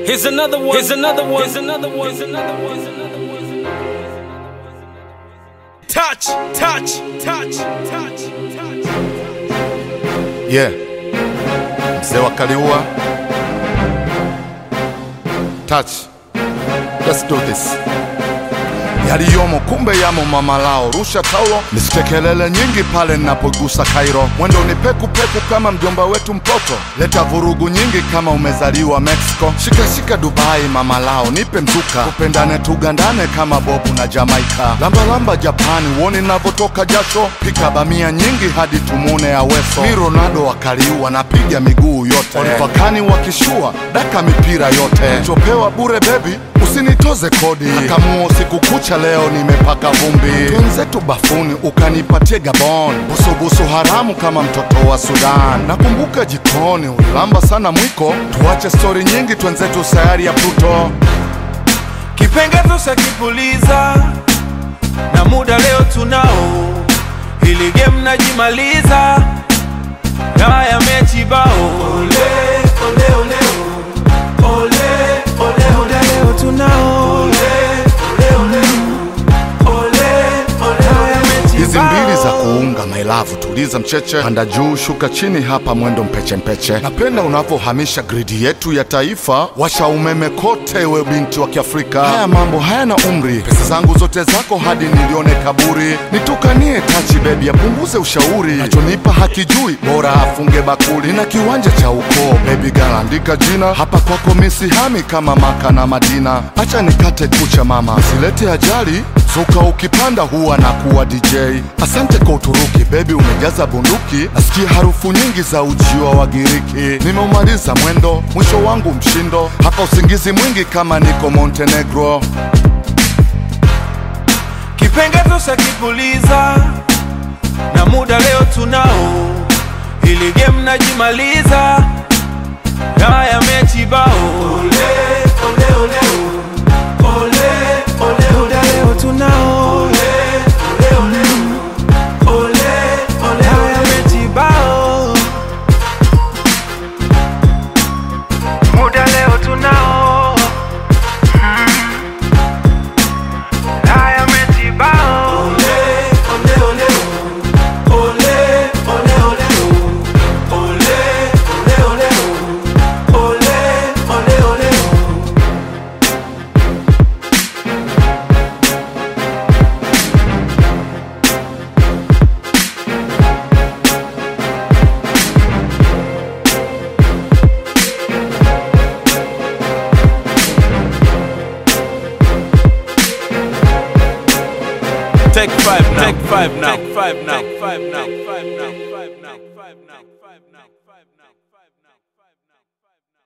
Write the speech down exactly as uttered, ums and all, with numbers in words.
Here's another one. Here's another one. Here's another one. Here's another one. Here's another one. Touch, touch, touch, touch, touch. Yeah. Mzee wa Kaliua. Touch. Let's do this. Yaliyomo kumbe yamo mama lao. Rusha taulo, nisitekelele nyingi pale ninapogusa Cairo. Mwendo ni peku peku kama mjomba wetu mpoto. Leta vurugu nyingi kama umezaliwa Mexico. Shika shika Dubai mama lao, nipe mzuka. Kupendane tugandane kama Bobu na Jamaica. Lamba lamba Japani, uone navotoka jasho. Pika bamia nyingi hadi tumune Aweso. Mi Ronaldo wa Kaliua, napiga miguu yote. Olivakani wakishua, daka mipira yote. Chopewa bure baby, usinitoze kodi. Akamuo siku kucha leo nimepaka vumbi. Twenzetu bafuni ukanipatie Gabon. Busu busu haramu kama mtoto wa Sudan. Nakumbuka jikoni ulamba sana mwiko. Tuache story nyingi twenzetu sayari ya Pluto. Kipengezo sakipuliza na muda leo tunao. Hili game najimaliza na ya mechi bao. Ole ole ole ole ole ole leo tunao. Hizi mbili za kuunga my love, tuliza mcheche. Panda juu shuka chini, hapa mwendo mpeche mpeche. Napenda unavohamisha gridi yetu ya taifa. Washa umeme kote we binti wa Kiafrika. Haya mambo hayana umri, pesa zangu zote zako hadi nilione kaburi. Nitukanie tachi baby, apunguze ushauri. Nachonipa hakijui, bora afunge bakuli. Nina kiwanja cha ukoo baby girl, andika jina. Hapa kwako misi hami kama Maka na Madina. Acha nikate kucha mama, silete ajali. Zuka ukipanda huwa na kuwa D J. Asante kwa Uturuki baby, umejaza bunduki. Nasikia harufu nyingi za ujiwa wa Giriki. Nimeumaliza mwendo, mwisho wangu mshindo. Hapa usingizi mwingi kama niko Montenegro. Kipengezo sakipuliza na muda leo tunao. Hili game najimaliza na ya mechi bao. Ole ole ole ole ole ole leo tunao. Ole ole ole ole ole ya mechi bao. Muda leo tunao. Haya mechi bao. Ole ole ole ole ole ole ole ole ole ole ole. Take five now. Take five now. Take five now. Take five now. Five now. Five now. Five now. Five now. Five now.